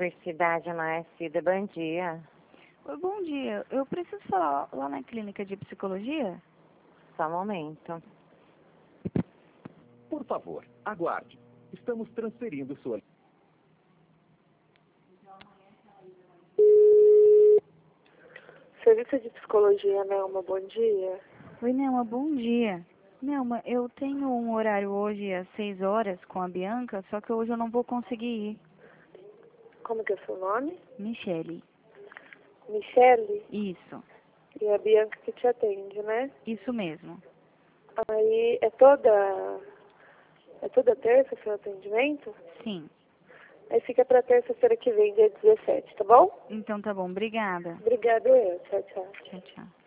Universidade Nascida, bom dia. Oi, bom dia. Eu preciso falar lá na clínica de psicologia? Só um momento. Por favor, aguarde. Estamos transferindo sua... Serviço de psicologia, Nelma, bom dia. Oi, Nelma, bom dia. Nelma, eu tenho um horário hoje às 6 horas com a Bianca, só que hoje eu não vou conseguir ir. Como que é seu nome? Michele. Michele? Isso, E a Bianca que te atende, né? isso mesmo. Aí é toda terça o seu atendimento? Sim. Aí fica pra terça-feira que vem, dia 17, tá bom? Então tá bom, obrigada. Obrigada eu. Tchau, tchau. Tchau, tchau.